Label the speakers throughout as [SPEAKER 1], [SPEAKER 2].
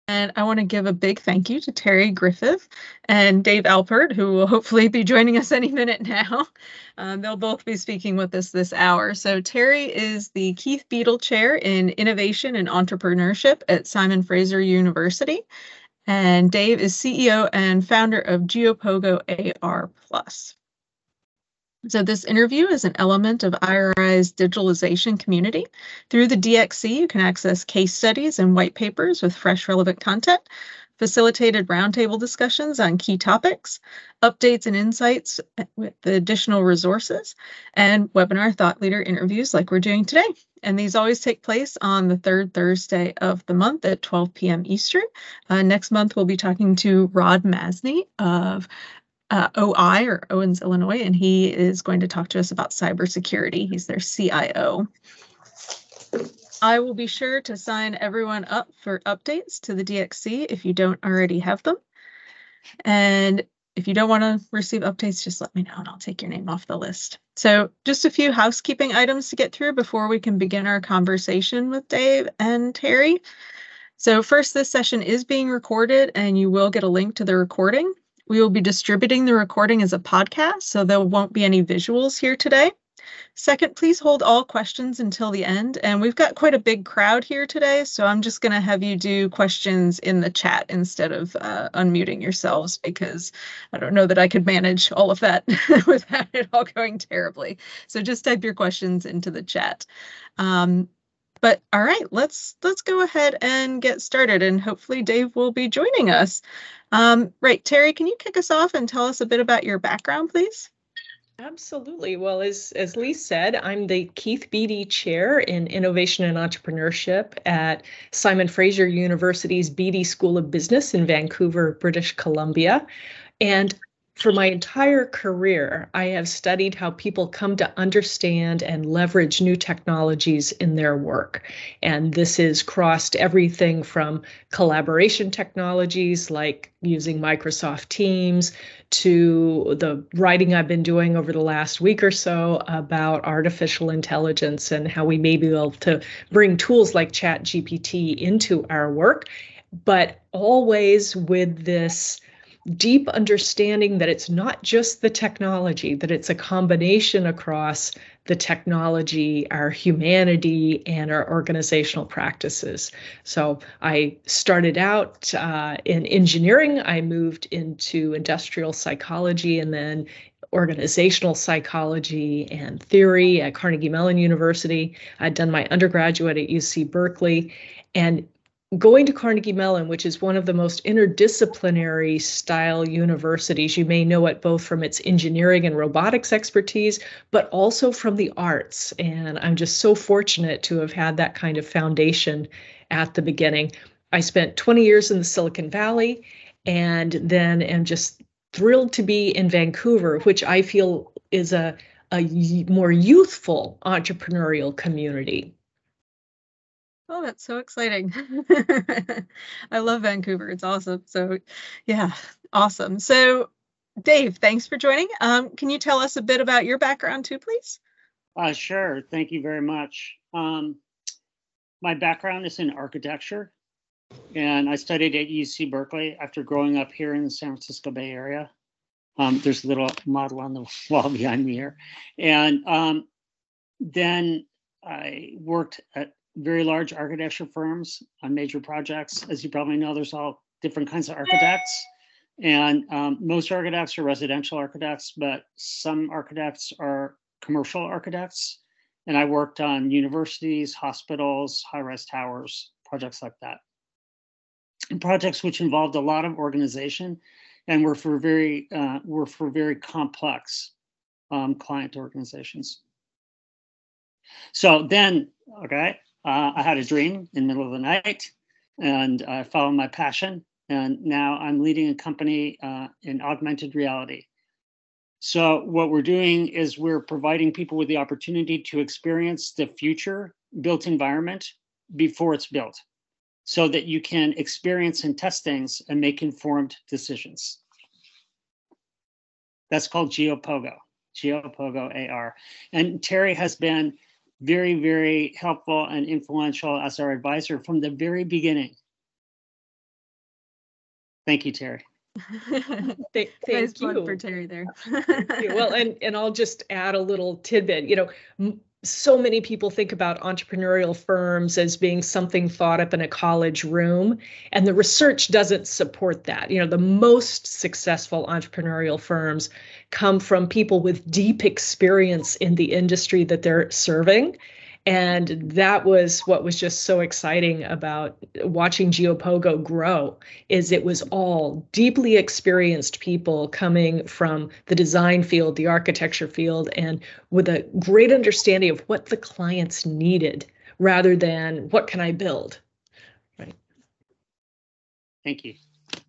[SPEAKER 1] And I want to give a big thank you to Terry Griffith and Dave Alpert, who will hopefully be joining us any minute now. They'll both be speaking with us this hour. So Terry is the Keith Beadle Chair in Innovation and Entrepreneurship at Simon Fraser University. And Dave is CEO and founder of GeoPogo AR Plus. So this interview is an element of IRI's digitalization community. Through the DXC, you can access case studies and white papers with fresh, relevant content, facilitated roundtable discussions on key topics, updates and insights with the additional resources, and webinar thought leader interviews like we're doing today. And these always take place on the third Thursday of the month at 12 p.m. Eastern. Next month, we'll be talking to Rod Masney of OI or Owens, Illinois, and he is going to talk to us about cybersecurity. He's their CIO. I will be sure to sign everyone up for updates to the DXC if you don't already have them. And if you don't want to receive updates, just let me know and I'll take your name off the list. So just a few housekeeping items to get through before we can begin our conversation with Dave and Terry. So first, this session is being recorded and you will get a link to the recording. We will be distributing the recording as a podcast, so there won't be any visuals here today. Second, please hold all questions until the end. And we've got quite a big crowd here today, so I'm just going to have you do questions in the chat instead of unmuting yourselves, because I don't know that I could manage all of that without it all going terribly. So just type your questions into the chat. But all right, let's go ahead and get started, and hopefully Dave will be joining us. Right, Terry, can you kick us off and tell us a bit about your background, please?
[SPEAKER 2] Absolutely. Well, as Lee said, I'm the Keith Beatty Chair in Innovation and Entrepreneurship at Simon Fraser University's Beatty School of Business in Vancouver, British Columbia. And for my entire career, I have studied how people come to understand and leverage new technologies in their work. And this has crossed everything from collaboration technologies like using Microsoft Teams to the writing I've been doing over the last week or so about artificial intelligence and how we may be able to bring tools like ChatGPT into our work, but always with this deep understanding that it's not just the technology, that it's a combination across the technology, our humanity, and our organizational practices. So I started out in engineering. I moved into industrial psychology and then organizational psychology and theory at Carnegie Mellon University. I'd done my undergraduate at UC Berkeley. And going to Carnegie Mellon, which is one of the most interdisciplinary style universities, you may know it both from its engineering and robotics expertise, but also from the arts. And I'm just so fortunate to have had that kind of foundation at the beginning. I spent 20 years in the Silicon Valley and then am just thrilled to be in Vancouver, which I feel is a more youthful entrepreneurial community.
[SPEAKER 1] Oh, that's so exciting. I love Vancouver. It's awesome. So yeah, awesome. So Dave, thanks for joining. Can you tell us a bit about your background too, please?
[SPEAKER 3] Sure. Thank you very much. My background is in architecture, and I studied at UC Berkeley after growing up here in the San Francisco Bay Area. There's a little model on the wall behind me here. And then I worked at very large architecture firms on major projects. As you probably know, there's all different kinds of architects. And most architects are residential architects, but some architects are commercial architects. And I worked on universities, hospitals, high-rise towers, projects like that. And projects which involved a lot of organization and were for very complex client organizations. So then, okay, I had a dream in the middle of the night and I followed my passion. And now I'm leading a company in augmented reality. So what we're doing is we're providing people with the opportunity to experience the future built environment before it's built, so that you can experience and test things and make informed decisions. That's called GeoPogo AR. And Terry has been very, very helpful and influential as our advisor from the very beginning. Thank you, Terry.
[SPEAKER 2] Thank
[SPEAKER 1] Nice
[SPEAKER 2] you.
[SPEAKER 1] plug for Terry there.
[SPEAKER 2] Well, and I'll just add a little tidbit. So many people think about entrepreneurial firms as being something thought up in a college room, and the research doesn't support that. The most successful entrepreneurial firms come from people with deep experience in the industry that they're serving. And that was what was just so exciting about watching GeoPogo grow, is it was all deeply experienced people coming from the design field, the architecture field, and with a great understanding of what the clients needed rather than what can I build. Right.
[SPEAKER 1] Thank you.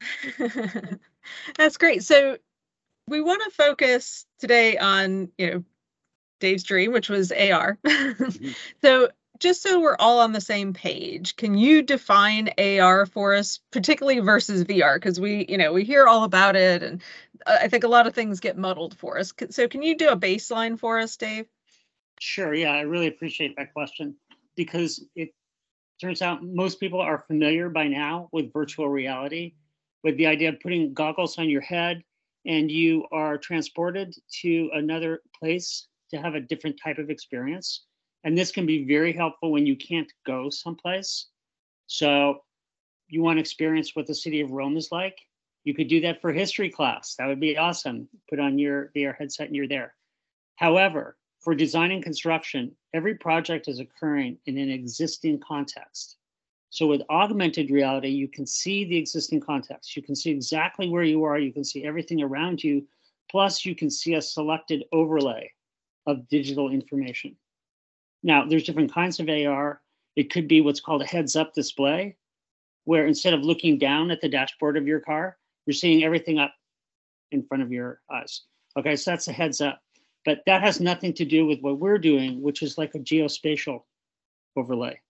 [SPEAKER 1] That's great. So we want to focus today on, Dave's dream, which was AR. So just so we're all on the same page, can you define AR for us, particularly versus VR? Because we hear all about it, and I think a lot of things get muddled for us. So can you do a baseline for us, Dave?
[SPEAKER 3] Sure. Yeah, I really appreciate that question, because it turns out most people are familiar by now with virtual reality, with the idea of putting goggles on your head and you are transported to another place to have a different type of experience. And this can be very helpful when you can't go someplace. So you want to experience what the city of Rome is like? You could do that for history class. That would be awesome. Put on your VR headset and you're there. However, for design and construction, every project is occurring in an existing context. So with augmented reality, you can see the existing context. You can see exactly where you are. You can see everything around you. Plus, you can see a selected overlay of digital information. Now, there's different kinds of AR. It could be what's called a heads-up display, where instead of looking down at the dashboard of your car, you're seeing everything up in front of your eyes. Okay, so that's a heads-up. But that has nothing to do with what we're doing, which is like a geospatial overlay.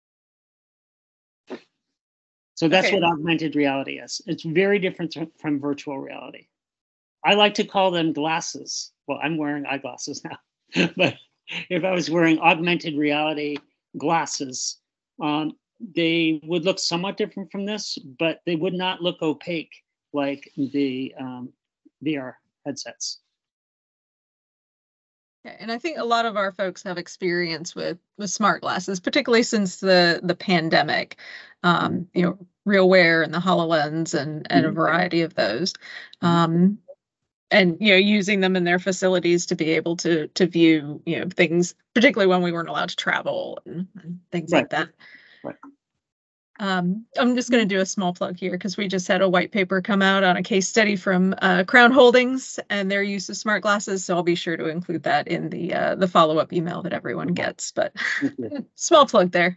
[SPEAKER 3] So that's what augmented reality is. It's very different from virtual reality. I like to call them glasses. Well, I'm wearing eyeglasses now. But if I was wearing augmented reality glasses, they would look somewhat different from this, but they would not look opaque like the VR headsets.
[SPEAKER 1] Yeah, and I think a lot of our folks have experience with smart glasses, particularly since the pandemic. RealWear and the HoloLens and a variety of those. And using them in their facilities to be able to view things, particularly when we weren't allowed to travel and things like that.
[SPEAKER 3] Right.
[SPEAKER 1] I'm just going to do a small plug here because we just had a white paper come out on a case study from Crown Holdings and their use of smart glasses. So I'll be sure to include that in the follow-up email that everyone gets. But small plug there.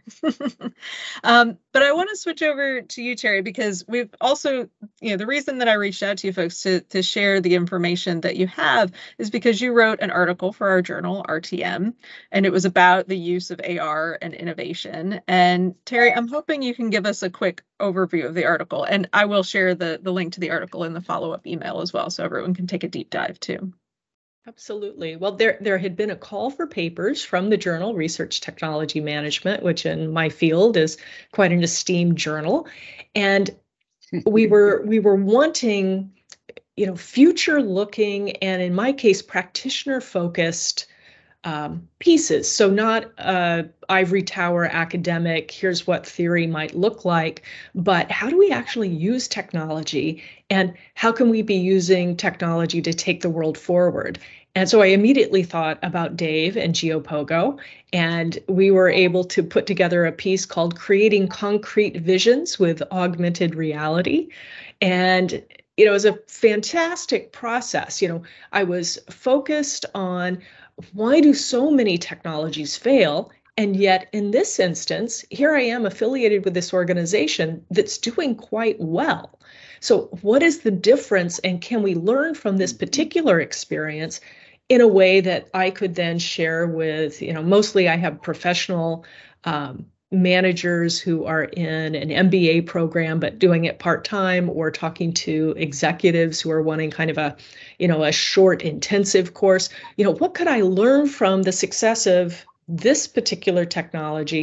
[SPEAKER 1] But I want to switch over to you, Terry, because we've also, the reason that I reached out to you folks to share the information that you have is because you wrote an article for our journal, RTM, and it was about the use of AR and innovation. And Terry, I'm hoping you can give us a quick overview of the article, and I will share the link to the article in the follow-up email as well, so everyone can take a deep dive too.
[SPEAKER 2] Absolutely. Well, there had been a call for papers from the journal Research Technology Management, which in my field is quite an esteemed journal, and we were wanting, future-looking and, in my case, practitioner-focused pieces. So not ivory tower academic, here's what theory might look like, but how do we actually use technology and how can we be using technology to take the world forward? And so I immediately thought about Dave and GeoPogo, and we were able to put together a piece called Creating Concrete Visions with Augmented Reality. And it was a fantastic process. I was focused on why do so many technologies fail? And yet, in this instance, here I am affiliated with this organization that's doing quite well. So what is the difference? And can we learn from this particular experience in a way that I could then share with, mostly I have professional managers who are in an MBA program, but doing it part-time, or talking to executives who are wanting kind of a short intensive course. What could I learn from the success of this particular technology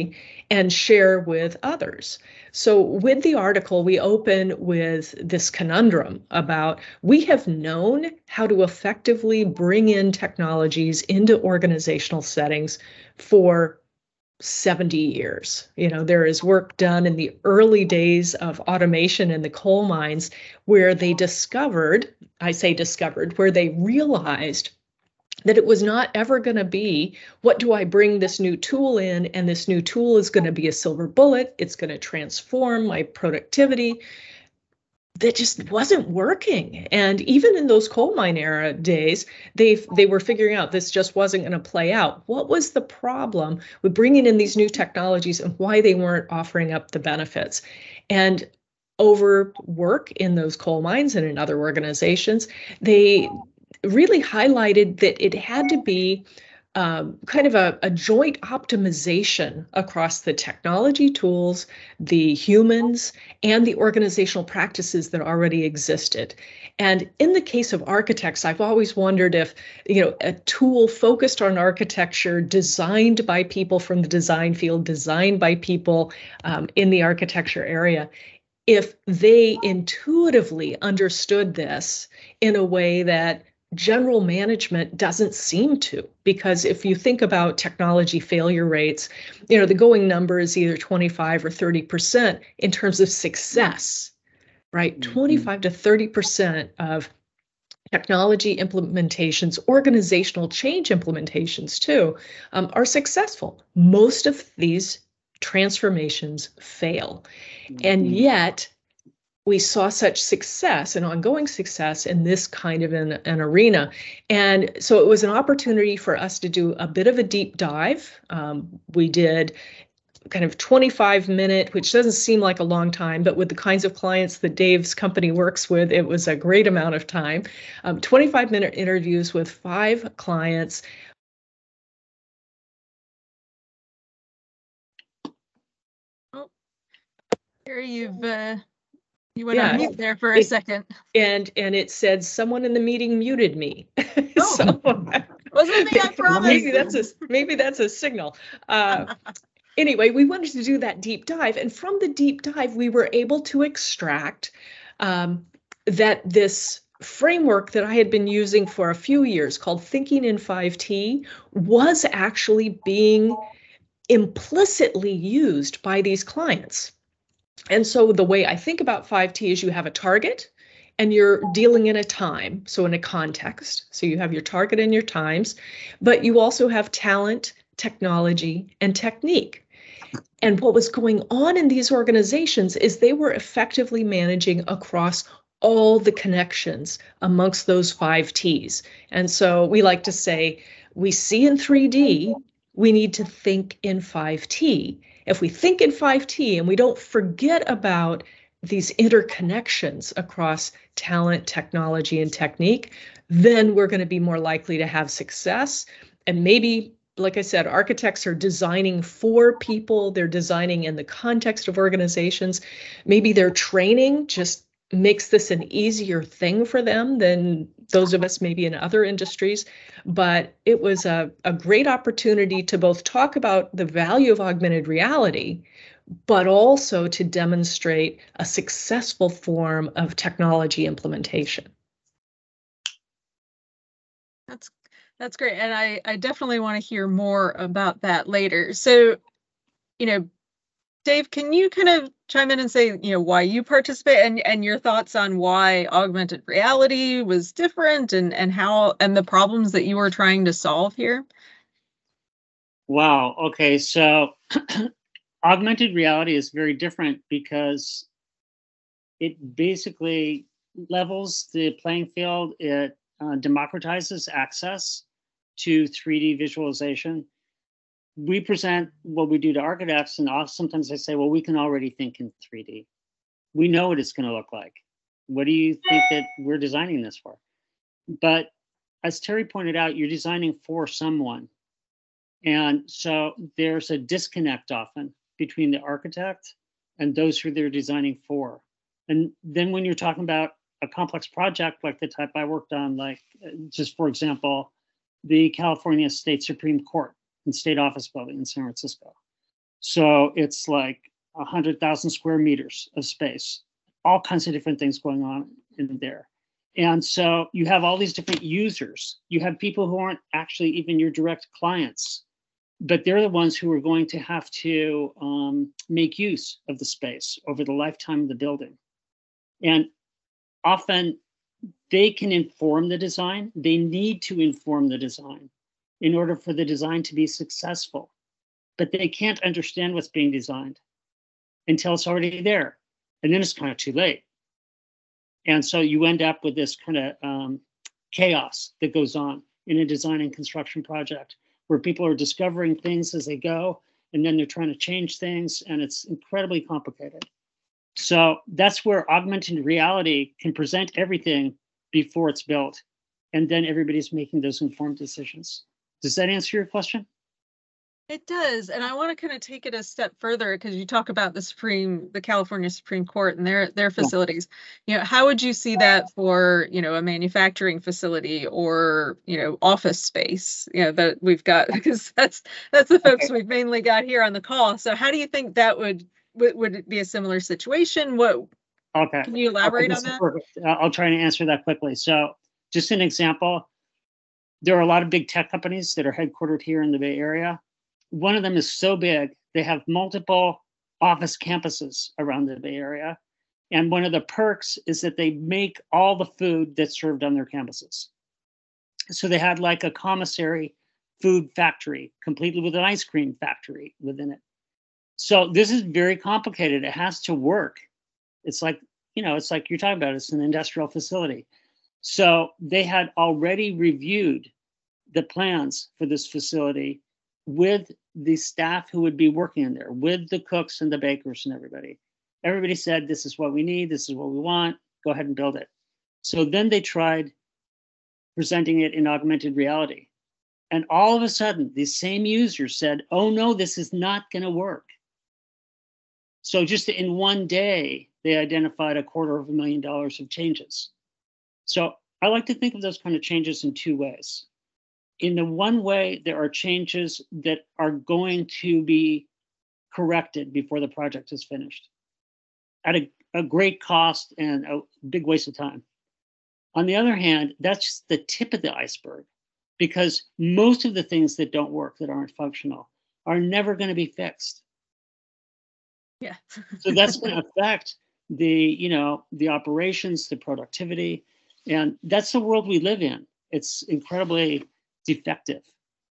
[SPEAKER 2] and share with others. So with the article, we open with this conundrum about we have known how to effectively bring in technologies into organizational settings for 70 years. There is work done in the early days of automation in the coal mines where they where they realized that it was not ever going to be, what do I bring this new tool in? And this new tool is going to be a silver bullet. It's going to transform my productivity. That just wasn't working. And even in those coal mine era days, they were figuring out this just wasn't going to play out. What was the problem with bringing in these new technologies and why they weren't offering up the benefits? And over work in those coal mines and in other organizations, they really highlighted that it had to be kind of a joint optimization across the technology tools, the humans, and the organizational practices that already existed. And in the case of architects, I've always wondered if, a tool focused on architecture, designed by people from the design field, designed by people in the architecture area, if they intuitively understood this in a way that general management doesn't seem to, because if you think about technology failure rates, the going number is either 25 or 30% in terms of success, right? 25 to 30% of technology implementations, organizational change implementations too, are successful. Most of these transformations fail. And yet, we saw such success and ongoing success in this kind of an arena. And so it was an opportunity for us to do a bit of a deep dive. We did kind of 25-minute, which doesn't seem like a long time, but with the kinds of clients that Dave's company works with, it was a great amount of time. 25-minute interviews with 5 clients.
[SPEAKER 1] Oh, Terry, you went on mute there for a second.
[SPEAKER 2] And it said someone in the meeting muted me.
[SPEAKER 1] Oh, so, wasn't me, I promise.
[SPEAKER 2] Maybe that's a signal. Anyway, we wanted to do that deep dive. And from the deep dive, we were able to extract that this framework that I had been using for a few years called Thinking in 5T was actually being implicitly used by these clients. And so the way I think about 5T is you have a target and you're dealing in a time, so in a context. So you have your target and your times, but you also have talent, technology, and technique. And what was going on in these organizations is they were effectively managing across all the connections amongst those 5 T's. And so we like to say, we see in 3D, we need to think in 5T. If we think in 5T and we don't forget about these interconnections across talent, technology, and technique, then we're going to be more likely to have success. And maybe, like I said, architects are designing for people. They're designing in the context of organizations. Maybe their training just makes this an easier thing for them than those of us maybe in other industries. But it was a great opportunity to both talk about the value of augmented reality, but also to demonstrate a successful form of technology implementation.
[SPEAKER 1] That's great. And I definitely want to hear more about that later. So, Dave, can you kind of chime in and say, why you participate and your thoughts on why augmented reality was different and how and the problems that you were trying to solve here?
[SPEAKER 3] Wow. Okay. So augmented reality is very different because it basically levels the playing field. It democratizes access to 3D visualization. We present what we do to architects, and sometimes they say, well, we can already think in 3D. We know what it's going to look like. What do you think that we're designing this for? But as Terry pointed out, you're designing for someone. And so there's a disconnect often between the architect and those who they're designing for. And then when you're talking about a complex project like the type I worked on, like just for example, the California State Supreme Court and State Office Building in San Francisco. So it's like 100,000 square meters of space, all kinds of different things going on in there. And so you have all these different users. You have people who aren't actually even your direct clients, but they're the ones who are going to have to make use of the space over the lifetime of the building. And often they can inform the design. They need to inform the design in order for the design to be successful. But they can't understand what's being designed until it's already there. And then it's kind of too late. And so you end up with this kind of chaos that goes on in a design and construction project where people are discovering things as they go, and then they're trying to change things, and it's incredibly complicated. So that's where augmented reality can present everything before it's built, and then everybody's making those informed decisions. Does that answer your question?
[SPEAKER 1] It does, and I want to kind of take it a step further because you talk about the California Supreme Court and their facilities. You know, how would you see that for, you know, a manufacturing facility or, you know, office space, you know, that we've got, because that's the folks we've mainly got here on the call. So how do you think that would it be a similar situation? Can you elaborate on that?
[SPEAKER 3] I'll try and answer that quickly. So just an example, there are a lot of big tech companies that are headquartered here in the Bay Area. One of them is so big, they have multiple office campuses around the Bay Area. And one of the perks is that they make all the food that's served on their campuses. So they had like a commissary food factory, completely with an ice cream factory within it. So this is very complicated. It has to work. It's like, you know, it's like you're talking about, it's an industrial facility. So they had already reviewed the plans for this facility with the staff who would be working in there, with the cooks and the bakers and everybody. Everybody said, this is what we need, this is what we want, go ahead and build it. So then they tried presenting it in augmented reality. And all of a sudden, these same users said, oh no, this is not gonna work. So just in one day, they identified $250,000 of changes. So I like to think of those kind of changes in two ways. In the one way, there are changes that are going to be corrected before the project is finished at a great cost and a big waste of time. On the other hand, that's just the tip of the iceberg, because most of the things that don't work, that aren't functional, are never going to be fixed.
[SPEAKER 1] Yeah.
[SPEAKER 3] So that's going to affect the operations, the productivity, and that's the world we live in. It's incredibly defective.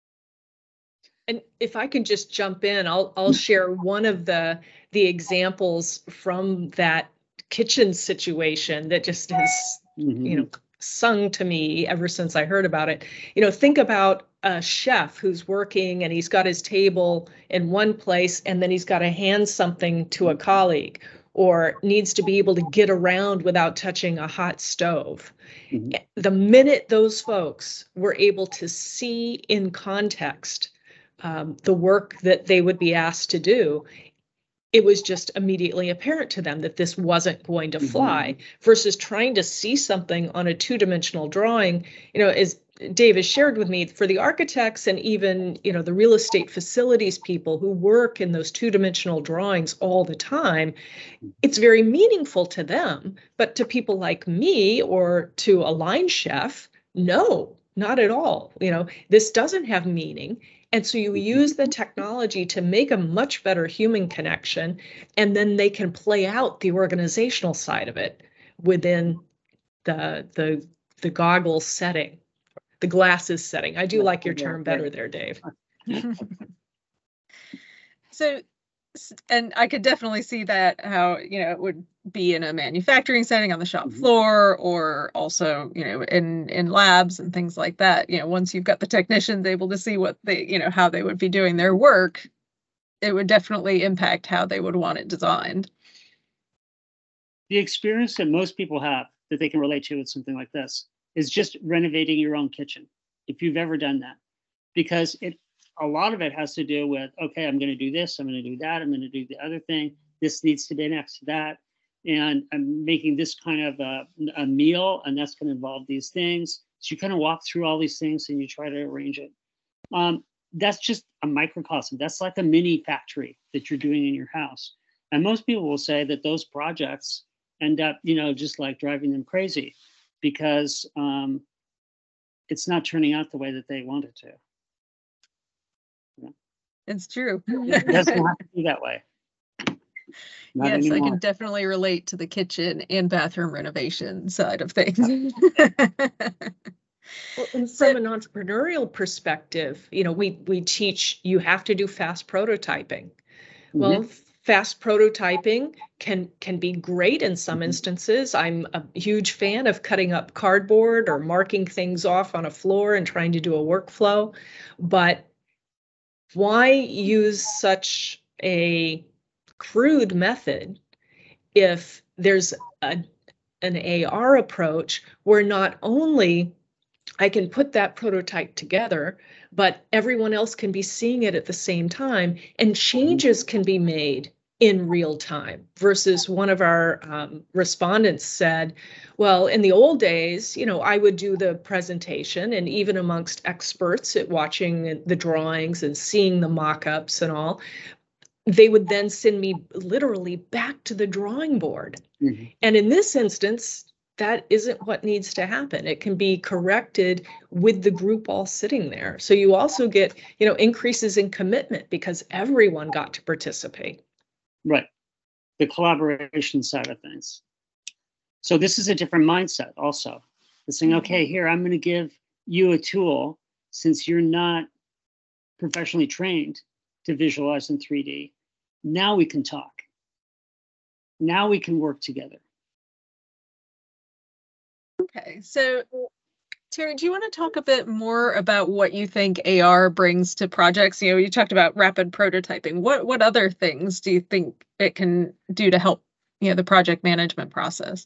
[SPEAKER 2] And if I can just jump in, I'll share one of the examples from that kitchen situation that just has, you know, sung to me ever since I heard about it. You know, think about a chef who's working and he's got his table in one place and then he's got to hand something to a colleague, or needs to be able to get around without touching a hot stove. The minute those folks were able to see in context the work that they would be asked to do, it was just immediately apparent to them that this wasn't going to fly, versus trying to see something on a two-dimensional drawing. You know, as Dave has shared with me, for the architects and even, you know, the real estate facilities people who work in those two-dimensional drawings all the time, it's very meaningful to them. But to people like me or to a line chef, no, not at all. You know, this doesn't have meaning. And so you use the technology to make a much better human connection, and then they can play out the organizational side of it within the goggles setting, the glasses setting. I do like your term better there, Dave.
[SPEAKER 1] So, and I could definitely see that, how, you know, it would be in a manufacturing setting on the shop floor, or also, you know, in labs and things like that. You know, once you've got the technicians able to see what they, you know, how they would be doing their work, it would definitely impact how they would want it designed.
[SPEAKER 3] The experience that most people have that they can relate to with something like this is just renovating your own kitchen, if you've ever done that, because a lot of it has to do with, okay, I'm going to do this, I'm going to do that, I'm going to do the other thing. This needs to be next to that. And I'm making this kind of a meal, and that's going to involve these things. So you kind of walk through all these things and you try to arrange it. that's just a microcosm. That's like a mini factory that you're doing in your house. And most people will say that those projects end up, just like driving them crazy because it's not turning out the way that they want it to.
[SPEAKER 1] It's true.
[SPEAKER 3] It doesn't have to be that way. Not
[SPEAKER 1] yes,
[SPEAKER 3] anymore.
[SPEAKER 1] I can definitely relate to the kitchen and bathroom renovation side of things.
[SPEAKER 2] Well, and from an entrepreneurial perspective, we teach you have to do fast prototyping. Mm-hmm. Well, fast prototyping can be great in some instances. I'm a huge fan of cutting up cardboard or marking things off on a floor and trying to do a workflow. But why use such a crude method if there's an AR approach where not only I can put that prototype together, but everyone else can be seeing it at the same time and changes can be made in real time versus one of our respondents said, well, in the old days, I would do the presentation and even amongst experts at watching the drawings and seeing the mock-ups and all, they would then send me literally back to the drawing board. Mm-hmm. And in this instance, that isn't what needs to happen. It can be corrected with the group all sitting there. So you also get, increases in commitment because everyone got to participate.
[SPEAKER 3] Right. The collaboration side of things. So this is a different mindset also. It's saying, okay, here, I'm going to give you a tool since you're not professionally trained to visualize in 3D. Now we can talk. Now we can work together.
[SPEAKER 1] Okay, so Terry, do you want to talk a bit more about what you think AR brings to projects? You talked about rapid prototyping. What other things do you think it can do to help, the project management process?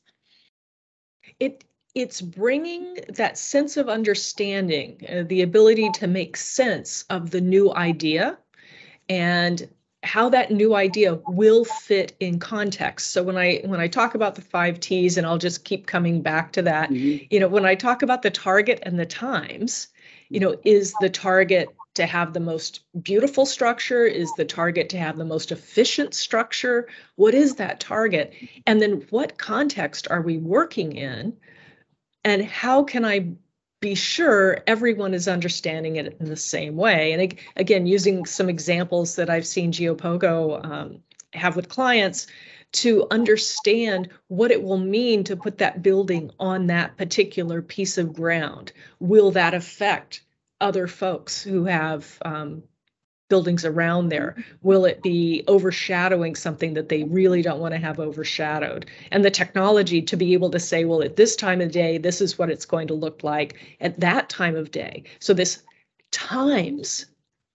[SPEAKER 2] It's bringing that sense of understanding, the ability to make sense of the new idea and how that new idea will fit in context. So when I talk about the 5 T's, and I'll just keep coming back to that, mm-hmm. When I talk about the target and the times, is the target to have the most beautiful structure? Is the target to have the most efficient structure? What is that target? And then what context are we working in? And how can I be sure everyone is understanding it in the same way? And again, using some examples that I've seen GeoPogo have with clients to understand what it will mean to put that building on that particular piece of ground. Will that affect other folks who have buildings around there? Will it be overshadowing something that they really don't want to have overshadowed? And the technology to be able to say, well, at this time of day, this is what it's going to look like at that time of day. So this times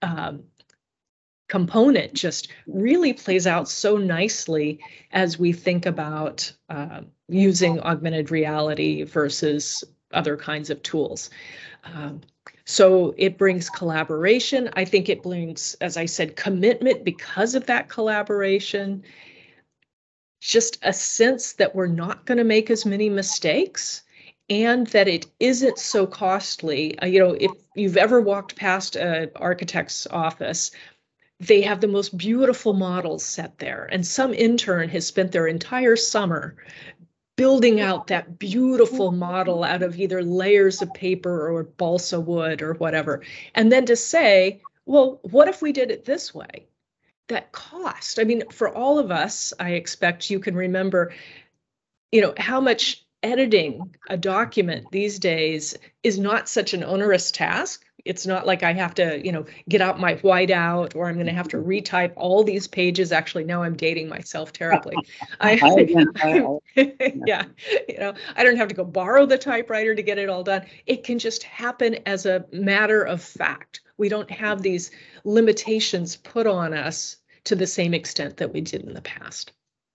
[SPEAKER 2] component just really plays out so nicely as we think about using augmented reality versus other kinds of tools. So it brings collaboration. I think it brings, as I said, commitment because of that collaboration. Just a sense that we're not going to make as many mistakes and that it isn't so costly. If you've ever walked past an architect's office, they have the most beautiful models set there. And some intern has spent their entire summer building out that beautiful model out of either layers of paper or balsa wood or whatever. And then to say, well, what if we did it this way? That cost. I mean, for all of us, I expect you can remember, how much editing a document these days is not such an onerous task. It's not like I have to, get out my whiteout or I'm going to have to retype all these pages. Actually, now I'm dating myself terribly. Yeah, I don't have to go borrow the typewriter to get it all done. It can just happen as a matter of fact. We don't have these limitations put on us to the same extent that we did in the past.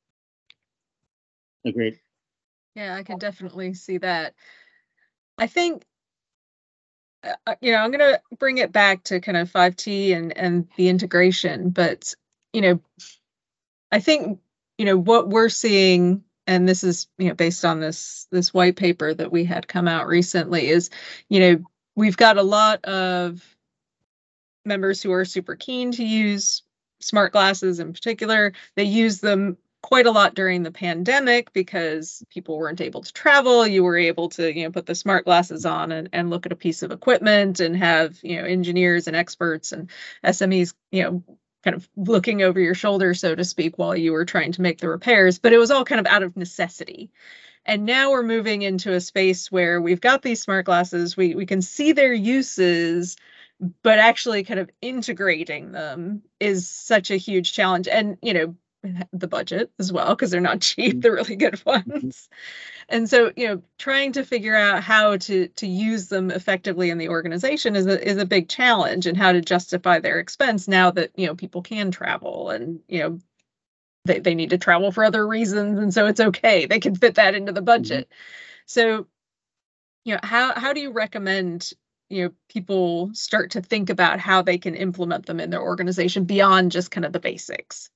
[SPEAKER 3] Agreed.
[SPEAKER 1] Yeah, I can definitely see that. I think I'm going to bring it back to kind of 5T and the integration, but, I think, what we're seeing, and this is, based on this white paper that we had come out recently is, we've got a lot of members who are super keen to use smart glasses in particular. They use them quite a lot during the pandemic because people weren't able to travel. You were able to, put the smart glasses on and look at a piece of equipment and have, engineers and experts and SMEs, kind of looking over your shoulder, so to speak, while you were trying to make the repairs. But it was all kind of out of necessity. And now we're moving into a space where we've got these smart glasses, we can see their uses, but actually kind of integrating them is such a huge challenge. And, the budget as well, because they're not cheap, they're really good ones. And so, trying to figure out how to use them effectively in the organization is a big challenge, and how to justify their expense now that, people can travel and, they need to travel for other reasons. And so it's okay. They can fit that into the budget. So, how do you recommend, people start to think about how they can implement them in their organization beyond just kind of the basics?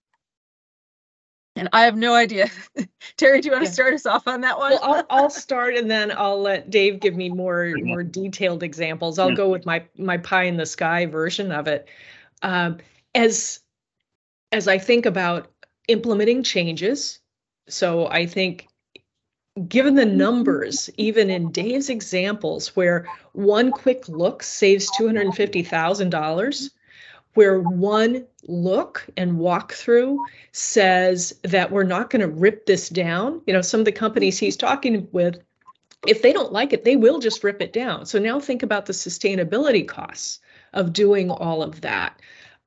[SPEAKER 1] And I have no idea. Terry, do you want to start us off on that one?
[SPEAKER 2] Well, I'll start, and then I'll let Dave give me more detailed examples. I'll go with my pie in the sky version of it. As I think about implementing changes, so I think, given the numbers, even in Dave's examples, where one quick look saves $250,000, where one look and walkthrough says that we're not going to rip this down. Some of the companies he's talking with, if they don't like it, they will just rip it down. So now think about the sustainability costs of doing all of that.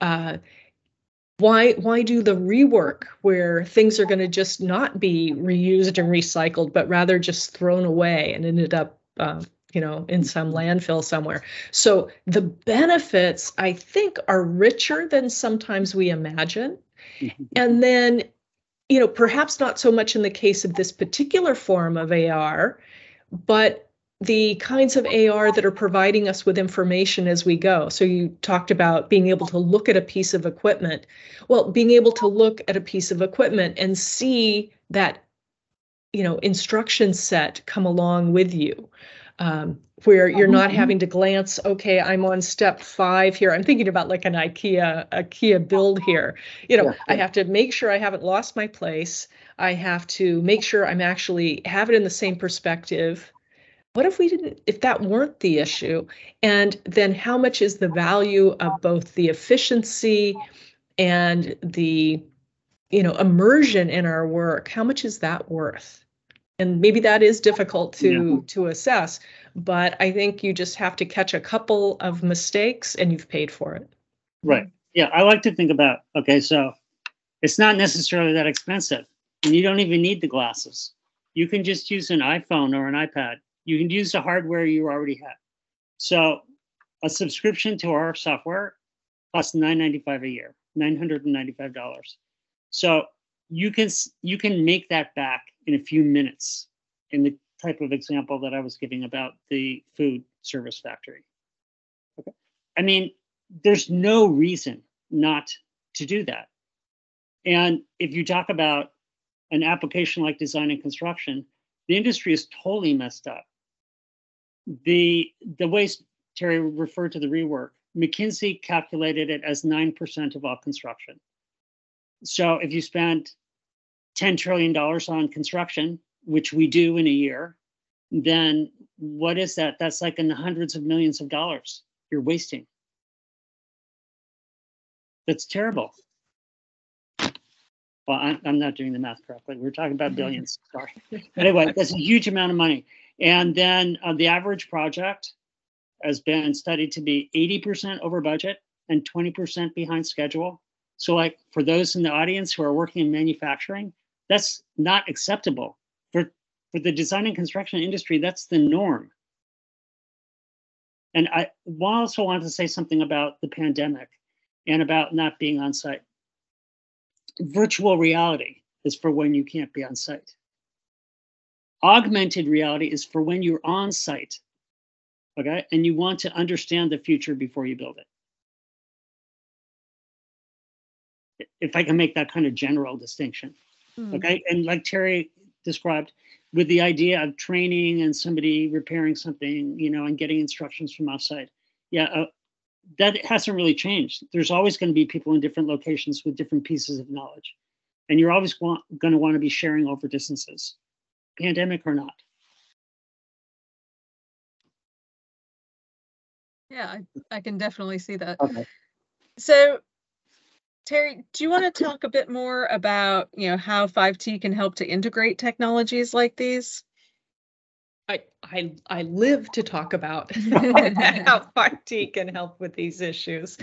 [SPEAKER 2] Why do the rework where things are going to just not be reused and recycled, but rather just thrown away and ended up in some landfill somewhere? So the benefits, I think, are richer than sometimes we imagine. And then, perhaps not so much in the case of this particular form of AR, but the kinds of AR that are providing us with information as we go. So you talked about being able to look at a piece of equipment. Well, being able to look at a piece of equipment and see that, instruction set come along with you. Where you're not having to glance, okay, I'm on step 5 here. I'm thinking about like an IKEA build here. I have to make sure I haven't lost my place. I have to make sure I'm actually have it in the same perspective. What if that weren't the issue? And then how much is the value of both the efficiency and the, immersion in our work? How much is that worth? And maybe that is difficult to assess, but I think you just have to catch a couple of mistakes and you've paid for it.
[SPEAKER 3] Right. Yeah, I like to think about, okay, so it's not necessarily that expensive, and you don't even need the glasses. You can just use an iPhone or an iPad. You can use the hardware you already have. So a subscription to our software costs $9.95 a year, $995. So you can make that back in a few minutes in the type of example that I was giving about the food service factory. Okay. I mean, there's no reason not to do that. And if you talk about an application like design and construction, the industry is totally messed up. The way Terry referred to the rework, McKinsey calculated it as 9% of all construction. So if you spend $10 trillion on construction, which we do in a year, then what is that? That's like in the hundreds of millions of dollars you're wasting. That's terrible. Well, I'm not doing the math correctly. We're talking about billions. Sorry. Anyway, that's a huge amount of money. And then the average project has been studied to be 80% over budget and 20% behind schedule. So like for those in the audience who are working in manufacturing, that's not acceptable. For the design and construction industry, that's the norm. And I also wanted to say something about the pandemic and about not being on site. Virtual reality is for when you can't be on site. Augmented reality is for when you're on site, okay? And you want to understand the future before you build it. If I can make that kind of general distinction, okay? And like Terry described, with the idea of training and somebody repairing something, and getting instructions from outside. Yeah, that hasn't really changed. There's always going to be people in different locations with different pieces of knowledge. And you're always going to want to be sharing over distances, pandemic or not.
[SPEAKER 1] Yeah, I can definitely see that.
[SPEAKER 3] Okay.
[SPEAKER 1] So, Terry, do you want to talk a bit more about, how 5T can help to integrate technologies like these?
[SPEAKER 2] I live to talk about how 5T can help with these issues.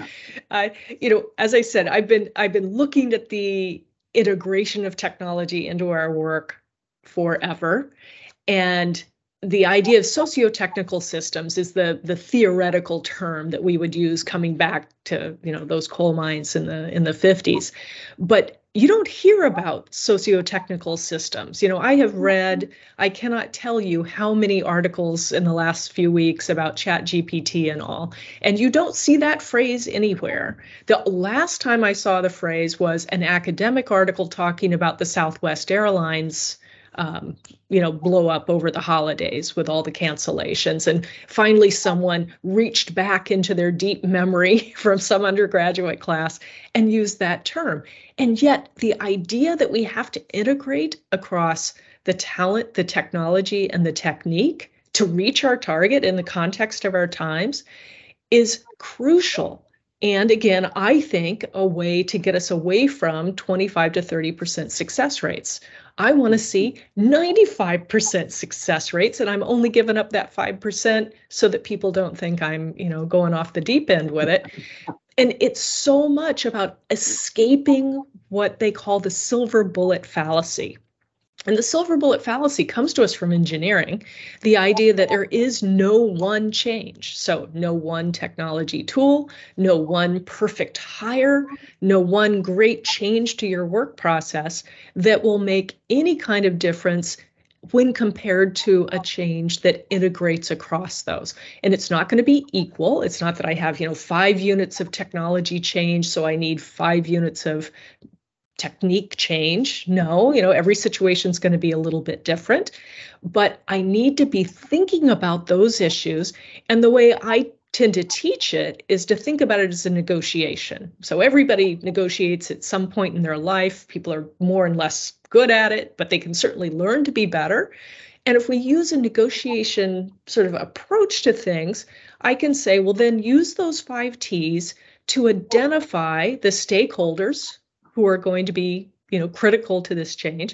[SPEAKER 2] As I said, I've been looking at the integration of technology into our work forever, and the idea of socio-technical systems is the theoretical term that we would use coming back to those coal mines in the 50s. But you don't hear about socio-technical systems. I have read, I cannot tell you how many articles in the last few weeks about ChatGPT and all, and you don't see that phrase anywhere. The last time I saw the phrase was an academic article talking about the Southwest Airlines blow up over the holidays with all the cancellations. And finally, someone reached back into their deep memory from some undergraduate class and used that term. And yet the idea that we have to integrate across the talent, the technology, and the technique to reach our target in the context of our times is crucial. And again, I think a way to get us away from 25 to 30% success rates. I want to see 95% success rates, and I'm only giving up that 5% so that people don't think I'm, going off the deep end with it. And it's so much about escaping what they call the silver bullet fallacy. And the silver bullet fallacy comes to us from engineering, the idea that there is no one change. So no one technology tool, no one perfect hire, no one great change to your work process that will make any kind of difference when compared to a change that integrates across those. And it's not going to be equal. It's not that I have, 5 units of technology change, so I need 5 units of technique change. No, every situation is going to be a little bit different, but I need to be thinking about those issues. And the way I tend to teach it is to think about it as a negotiation. So everybody negotiates at some point in their life. People are more and less good at it, but they can certainly learn to be better. And if we use a negotiation sort of approach to things, I can say, well, then use those 5 T's to identify the stakeholders who are going to be, critical to this change.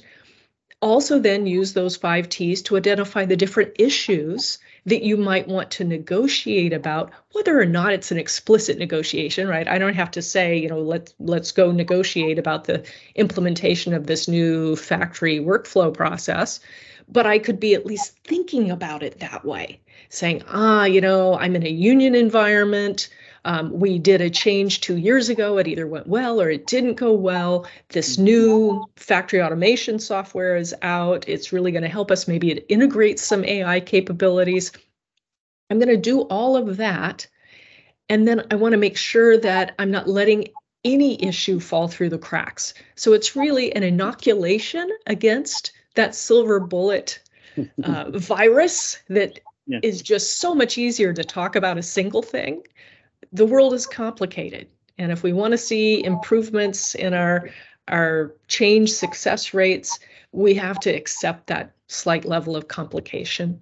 [SPEAKER 2] Also then use those 5 T's to identify the different issues that you might want to negotiate about, whether or not it's an explicit negotiation, right? I don't have to say, let's go negotiate about the implementation of this new factory workflow process, but I could be at least thinking about it that way, saying, I'm in a union environment. We did a change 2 years ago. It either went well or it didn't go well. This new factory automation software is out. It's really going to help us. Maybe it integrates some AI capabilities. I'm going to do all of that. And then I want to make sure that I'm not letting any issue fall through the cracks. So it's really an inoculation against that silver bullet virus that is just so much easier to talk about a single thing. The world is complicated. And if we want to see improvements in our change success rates, we have to accept that slight level of complication.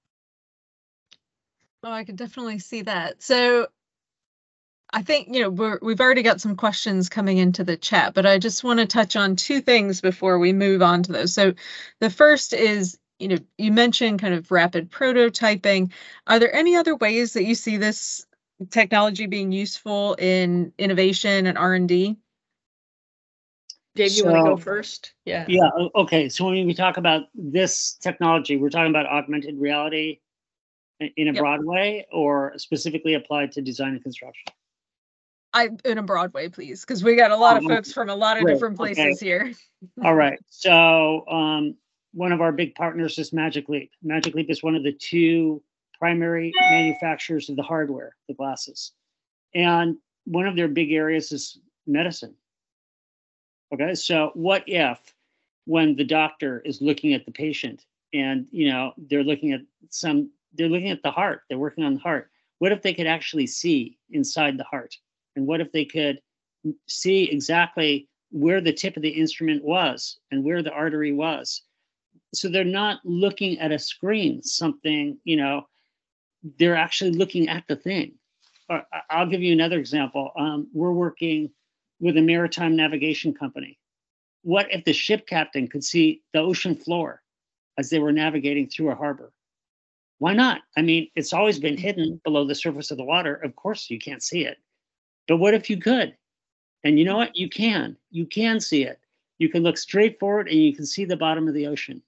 [SPEAKER 1] Oh, I could definitely see that. So I think, we've already got some questions coming into the chat, but I just want to touch on 2 things before we move on to those. So the first is, you mentioned kind of rapid prototyping. Are there any other ways that you see this technology being useful in innovation and R&D?
[SPEAKER 2] Dave, you want to go first?
[SPEAKER 3] Yeah. Okay. So when we talk about this technology, we're talking about augmented reality in a broad way, or specifically applied to design and construction?
[SPEAKER 1] In a broad way, please, because we got a lot of folks from a lot of different places here.
[SPEAKER 3] All right. So one of our big partners is Magic Leap. Magic Leap is one of the 2 primary manufacturers of the hardware, the glasses. And one of their big areas is medicine. Okay, so what if when the doctor is looking at the patient and, they're looking at the heart, they're working on the heart. What if they could actually see inside the heart? And what if they could see exactly where the tip of the instrument was and where the artery was? So they're not looking at a screen, something, they're actually looking at the thing. I'll give you another example. We're working with a maritime navigation company. What if the ship captain could see the ocean floor as they were navigating through a harbor? Why not? I mean, it's always been hidden below the surface of the water. Of course, you can't see it. But what if you could? And you know what? You can. You can see it. You can look straight forward and you can see the bottom of the ocean.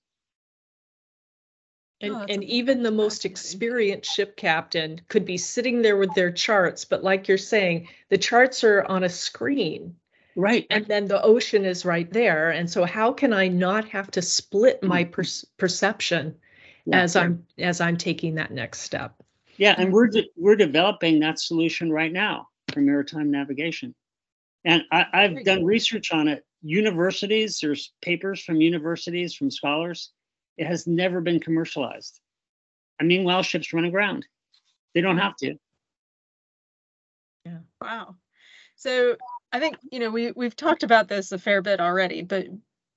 [SPEAKER 2] And even the most experienced ship captain could be sitting there with their charts, but like you're saying, the charts are on a screen.
[SPEAKER 3] Right.
[SPEAKER 2] And then the ocean is right there. And so how can I not have to split my perception as I'm taking that next step?
[SPEAKER 3] Yeah, and we're developing that solution right now for maritime navigation. And I've done research on it. Universities, there's papers from universities, from scholars. It has never been commercialized. And meanwhile, ships run aground. They don't have to.
[SPEAKER 1] Yeah. Wow. So I think, we've talked about this a fair bit already, but,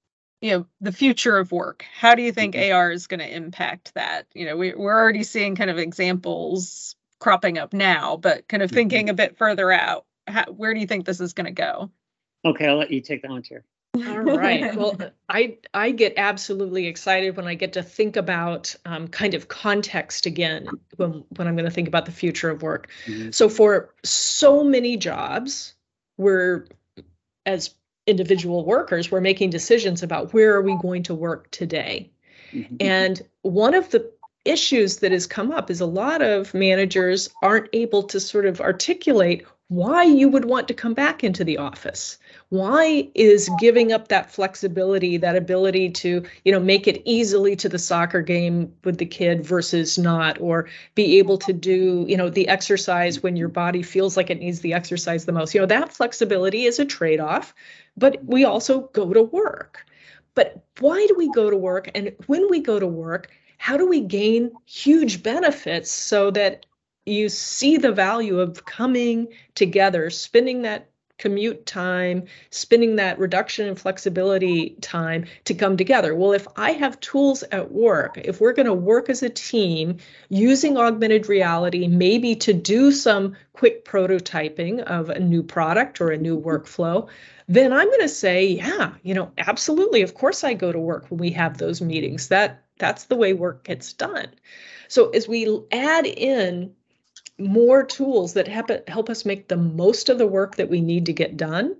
[SPEAKER 1] the future of work, how do you think AR is going to impact that? We're already seeing kind of examples cropping up now, but kind of thinking a bit further out, where do you think this is going to go?
[SPEAKER 3] Okay, I'll let you take that one, Terry.
[SPEAKER 2] All right. Well, I get absolutely excited when I get to think about kind of context again when I'm going to think about the future of work. Mm-hmm. So for so many jobs, we're, as individual workers, we're making decisions about where are we going to work today. Mm-hmm. And one of the issues that has come up is a lot of managers aren't able to sort of articulate why you would want to come back into the office. Why is giving up that flexibility, that ability to, make it easily to the soccer game with the kid versus not, or be able to do, the exercise when your body feels like it needs the exercise the most. That flexibility is a trade-off, but we also go to work. But why do we go to work? And when we go to work, how do we gain huge benefits so that you see the value of coming together, spending that commute time, spending that reduction in flexibility time to come together? Well, if I have tools at work, if we're going to work as a team using augmented reality, maybe to do some quick prototyping of a new product or a new workflow, then I'm going to say, yeah, absolutely. Of course, I go to work when we have those meetings. That's the way work gets done. So as we add in more tools that help us make the most of the work that we need to get done,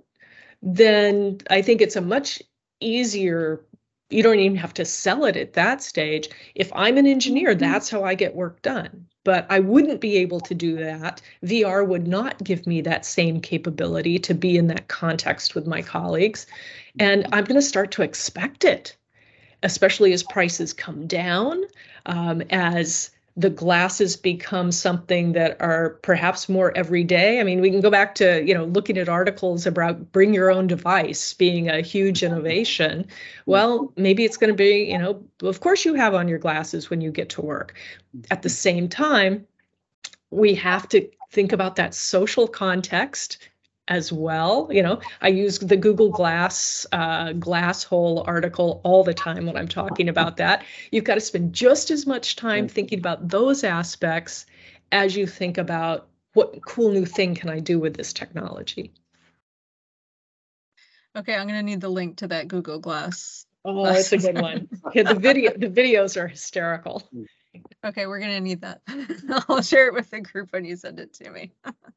[SPEAKER 2] then I think it's a much easier, you don't even have to sell it at that stage. If I'm an engineer, that's how I get work done. But I wouldn't be able to do that. VR would not give me that same capability to be in that context with my colleagues. And I'm going to start to expect it, especially as prices come down, as the glasses become something that are perhaps more everyday. I mean, we can go back to, looking at articles about bring your own device being a huge innovation. Well, maybe it's going to be, of course you have on your glasses when you get to work. At the same time, we have to think about that social context as well. I use the Google Glass hole article all the time when I'm talking about that. You've got to spend just as much time thinking about those aspects as you think about what cool new thing can I do with this technology.
[SPEAKER 1] Okay, I'm going to need the link to that Google Glass.
[SPEAKER 2] Oh, it's a good one. Yeah, the videos are hysterical.
[SPEAKER 1] Okay, we're going to need that. I'll share it with the group when you send it to me.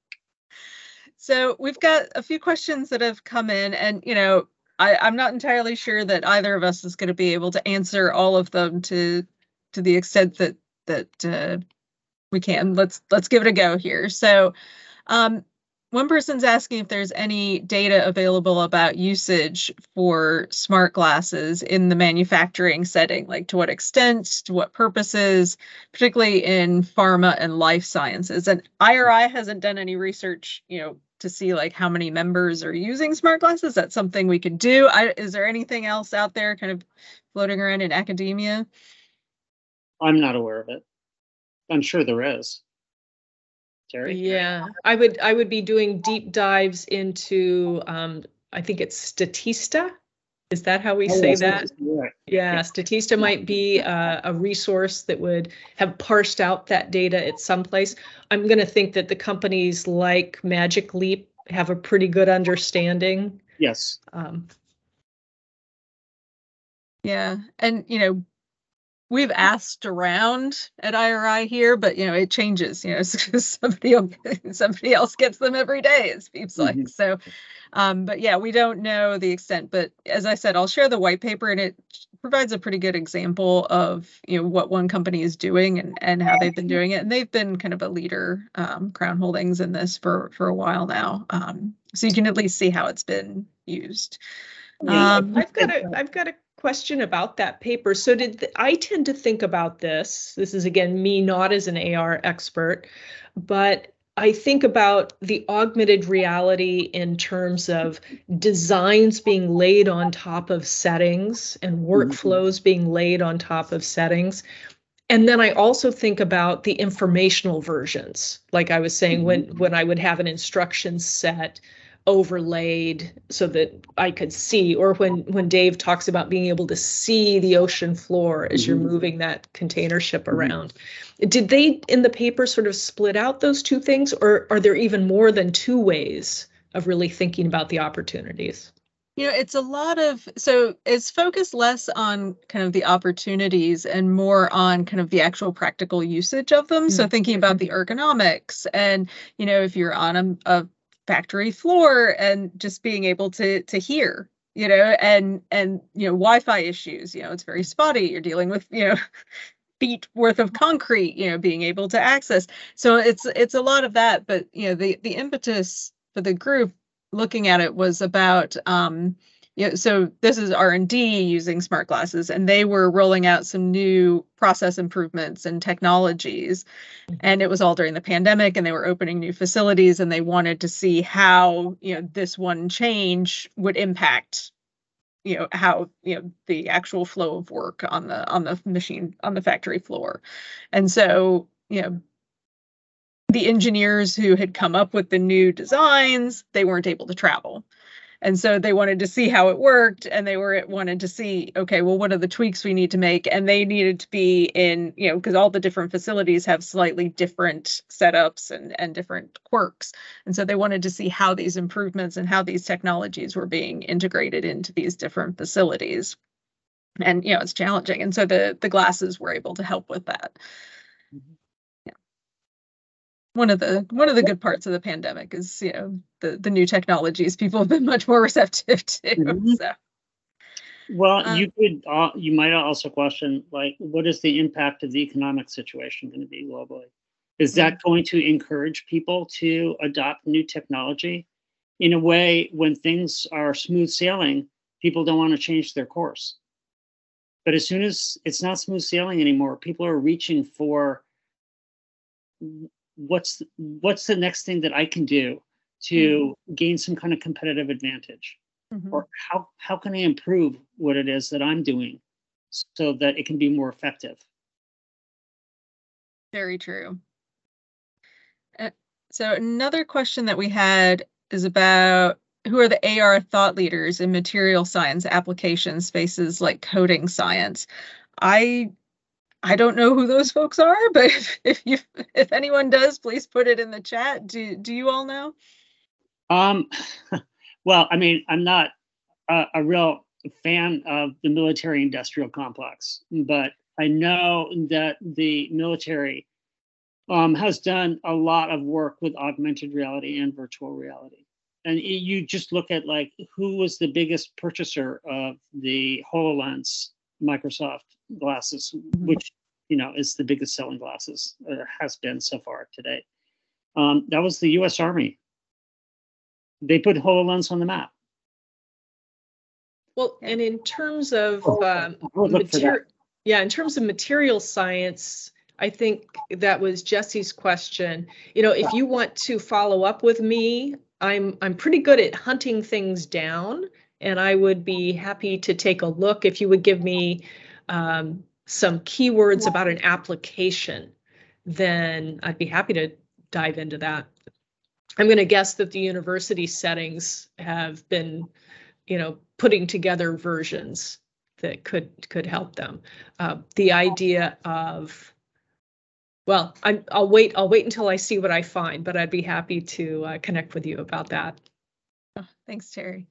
[SPEAKER 1] So we've got a few questions that have come in, and I'm not entirely sure that either of us is going to be able to answer all of them to the extent that we can. Let's give it a go here. So one person's asking if there's any data available about usage for smart glasses in the manufacturing setting, like to what extent, to what purposes, particularly in pharma and life sciences. And IRI hasn't done any research, to see like how many members are using smart glasses. That's something we could do. Is there anything else out there kind of floating around in academia?
[SPEAKER 3] I'm not aware of it. I'm sure there is. Terry?
[SPEAKER 2] Yeah, I would be doing deep dives into I think it's Statista. Is that how we say that?
[SPEAKER 3] Right.
[SPEAKER 2] Yeah, Statista might be a resource that would have parsed out that data at some place. I'm going to think that the companies like Magic Leap have a pretty good understanding.
[SPEAKER 3] Yes.
[SPEAKER 1] Yeah, and we've asked around at IRI here, but it changes. Somebody else gets them every day, it seems like.
[SPEAKER 3] Mhm.
[SPEAKER 1] So, but yeah, we don't know the extent. But as I said, I'll share the white paper, and it provides a pretty good example of what one company is doing and how they've been doing it. And they've been kind of a leader, Crown Holdings, in this for a while now. So you can at least see how it's been used.
[SPEAKER 3] Yeah,
[SPEAKER 2] I've got a question about that paper. So I tend to think about this. This is, again, me not as an AR expert, but I think about the augmented reality in terms of designs being laid on top of settings and workflows being laid on top of settings. And then I also think about the informational versions. Like I was saying, when I would have an instruction set overlaid so that I could see, or when Dave talks about being able to see the ocean floor as you're moving that container ship around. Did they in the paper sort of split out those two things, or are there even more than two ways of really thinking about the opportunities?
[SPEAKER 1] It's a lot of, so it's focused less on kind of the opportunities and more on kind of the actual practical usage of them. So thinking about the ergonomics and, if you're on a factory floor and just being able to hear, and Wi-Fi issues, it's very spotty. You're dealing with, feet worth of concrete, being able to access. So it's a lot of that. But, the impetus for the group looking at it was about, so this is R&D using smart glasses, and they were rolling out some new process improvements and technologies. And it was all during the pandemic, and they were opening new facilities, and they wanted to see how, this one change would impact, how, the actual flow of work on the machine, on the factory floor. And so, the engineers who had come up with the new designs, they weren't able to travel. And so they wanted to see how it worked, and they wanted to see, okay, well, what are the tweaks we need to make? And they needed to be in, because all the different facilities have slightly different setups and different quirks. And so they wanted to see how these improvements and how these technologies were being integrated into these different facilities. And, it's challenging. And so the glasses were able to help with that. One of the good parts of the pandemic is, the new technologies people have been much more receptive to. So.
[SPEAKER 3] Well, you might also question, like, what is the impact of the economic situation going to be globally? Is that going to encourage people to adopt new technology? In a way, when things are smooth sailing, people don't want to change their course. But as soon as it's not smooth sailing anymore, people are reaching for what's the next thing that I can do to gain some kind of competitive advantage, or how can I improve what it is that I'm doing so that it can be more effective?
[SPEAKER 1] Very true. So another question that we had is about who are the AR thought leaders in material science application spaces like coding science. I don't know who those folks are, but if anyone does, please put it in the chat. Do you all know?
[SPEAKER 3] Well, I mean, I'm not a real fan of the military industrial complex, but I know that the military has done a lot of work with augmented reality and virtual reality. And you just look at, like, who was the biggest purchaser of the HoloLens Microsoft glasses, which is the biggest selling glasses, or has been so far today. That was the U.S. Army. They put HoloLens on the map.
[SPEAKER 2] Well, and in terms of in terms of material science, I think that was Jesse's question. If you want to follow up with me, I'm pretty good at hunting things down, and I would be happy to take a look if you would give me some keywords about an application. Then I'd be happy to dive into that. I'm going to guess that the university settings have been, putting together versions that could help them. The idea of, well, I'll wait until I see what I find, but I'd be happy to connect with you about that.
[SPEAKER 1] Oh, thanks, Terry.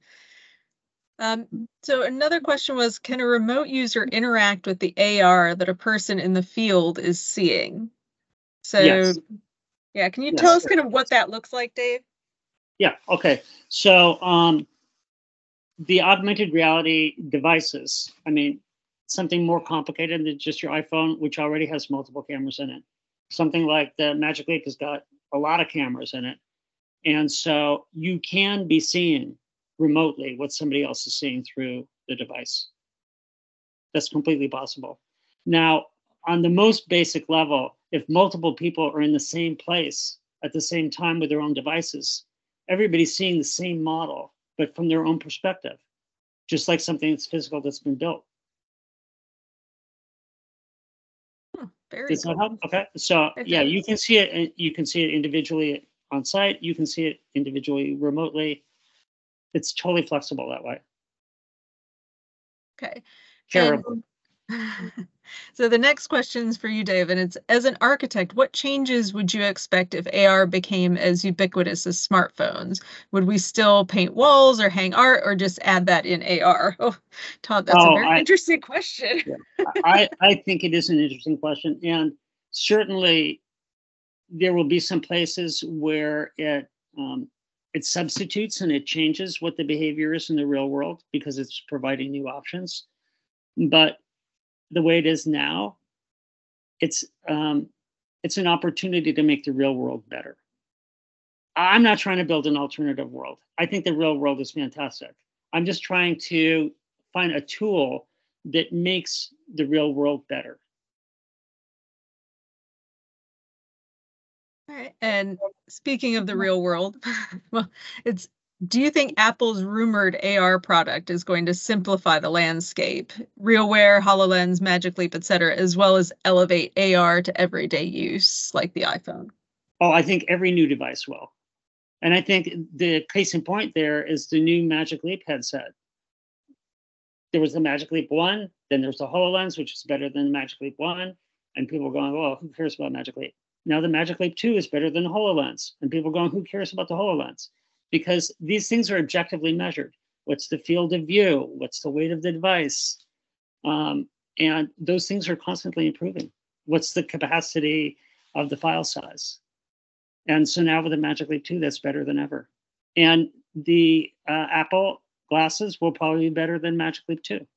[SPEAKER 1] So another question was, can a remote user interact with the AR that a person in the field is seeing? So
[SPEAKER 3] Yes.
[SPEAKER 1] Yeah, can you
[SPEAKER 3] Yes.
[SPEAKER 1] tell us kind of what that looks like, Dave?
[SPEAKER 3] Yeah, okay. So the augmented reality devices, I mean, something more complicated than just your iPhone, which already has multiple cameras in it. Something like the Magic Leap has got a lot of cameras in it. And so you can be seeing remotely what somebody else is seeing through the device. That's completely possible. Now, on the most basic level, if multiple people are in the same place at the same time with their own devices, everybody's seeing the same model, but from their own perspective, just like something that's physical that's been built.
[SPEAKER 1] Very
[SPEAKER 3] Does that
[SPEAKER 1] cool.
[SPEAKER 3] help? Okay. So yeah,
[SPEAKER 1] does.
[SPEAKER 3] you can see it. You can see it individually on site. You can see it individually remotely. It's totally flexible that way.
[SPEAKER 1] Okay.
[SPEAKER 3] Terrible.
[SPEAKER 1] So the next question is for you, Dave, and it's, as an architect, what changes would you expect if AR became as ubiquitous as smartphones? Would we still paint walls or hang art, or just add that in AR? Oh, Todd, that's a very interesting question.
[SPEAKER 3] Yeah, I think it is an interesting question, and certainly there will be some places where it substitutes and it changes what the behavior is in the real world because it's providing new options. But the way it is now, it's an opportunity to make the real world better. I'm not trying to build an alternative world. I think the real world is fantastic. I'm just trying to find a tool that makes the real world better.
[SPEAKER 1] All right. And speaking of the real world, well, do you think Apple's rumored AR product is going to simplify the landscape, RealWear, HoloLens, Magic Leap, etc., as well as elevate AR to everyday use like the iPhone?
[SPEAKER 3] Oh, I think every new device will. And I think the case in point there is the new Magic Leap headset. There was the Magic Leap 1, then there's the HoloLens, which is better than the Magic Leap 1. And people are going, well, who cares about Magic Leap? Now the Magic Leap 2 is better than the HoloLens. And people are going, who cares about the HoloLens? Because these things are objectively measured. What's the field of view? What's the weight of the device? And those things are constantly improving. What's the capacity of the file size? And so now with the Magic Leap 2, that's better than ever. And the Apple glasses will probably be better than Magic Leap 2.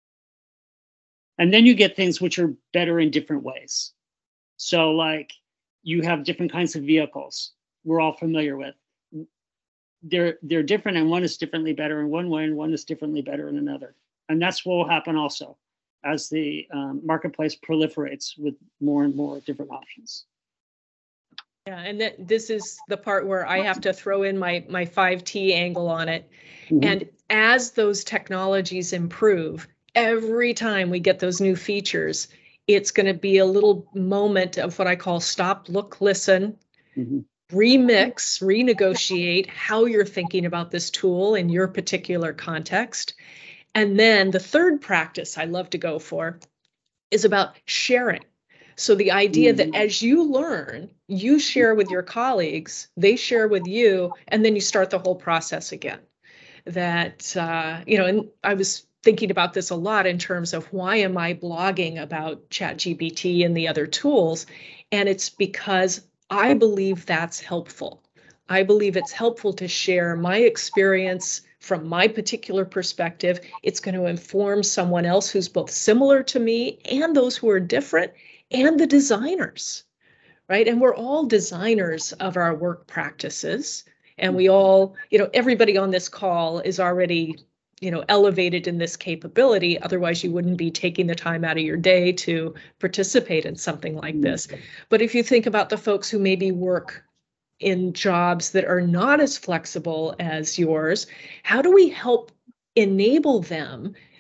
[SPEAKER 3] And then you get things which are better in different ways. So like you have different kinds of vehicles we're all familiar with. They're different, and one is differently better in one way and one is differently better in another. And that's what will happen also as the marketplace proliferates with more and more different options.
[SPEAKER 2] Yeah, and this is the part where I have to throw in my 5T angle on it. Mm-hmm. And as those technologies improve, every time we get those new features, it's going to be a little moment of what I call stop, look, listen, mm-hmm. Remix, renegotiate how you're thinking about this tool in your particular context. And then the third practice I love to go for is about sharing. So the idea that as you learn, you share with your colleagues, they share with you, and then you start the whole process again. That, and I was thinking about this a lot in terms of why am I blogging about ChatGPT and the other tools? And it's because I believe that's helpful. I believe it's helpful to share my experience from my particular perspective. It's going to inform someone else who's both similar to me and those who are different, and the designers, right? And we're all designers of our work practices. And we all, everybody on this call is already, elevated in this capability. Otherwise, you wouldn't be taking the time out of your day to participate in something like this. But if you think about the folks who maybe work in jobs that are not as flexible as yours, how do we help enable them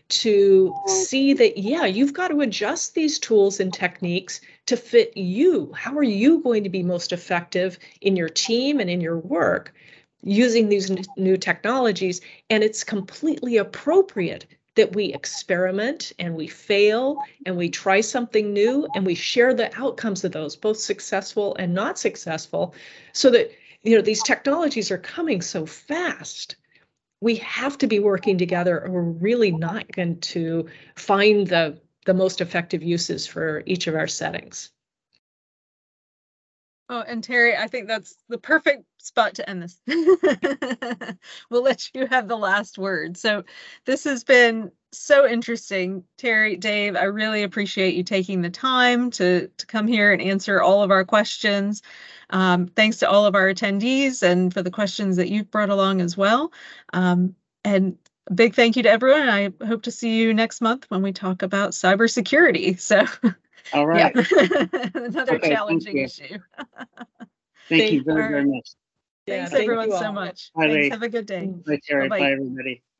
[SPEAKER 2] to see that, yeah, you've got to adjust these tools and techniques to fit you. How are you going to be most effective in your team and in your work using these new technologies? And it's completely appropriate that we experiment and we fail and we try something new and we share the outcomes of those, both successful and not successful, so that, you know, these technologies are coming so fast. We have to be working together, or we're really not going to find the most effective uses for each of our settings.
[SPEAKER 1] Oh, and Terry, I think that's the perfect spot to end this. We'll let you have the last word. So this has been so interesting. Terry, Dave, I really appreciate you taking the time to come here and answer all of our questions. Thanks to all of our attendees and for the questions that you've brought along as well. And a big thank you to everyone. I hope to see you next month when we talk about cybersecurity. So
[SPEAKER 3] All right.
[SPEAKER 1] yeah. Another challenging issue.
[SPEAKER 3] Thank you very, very much.
[SPEAKER 1] Thanks
[SPEAKER 2] Yeah,
[SPEAKER 1] everyone
[SPEAKER 2] thank you
[SPEAKER 1] so
[SPEAKER 2] all.
[SPEAKER 1] much.
[SPEAKER 3] Bye,
[SPEAKER 1] Thanks.
[SPEAKER 3] Lee.
[SPEAKER 1] Have a good day.
[SPEAKER 3] Bye, Terry.
[SPEAKER 1] Bye-bye.
[SPEAKER 3] Bye, everybody.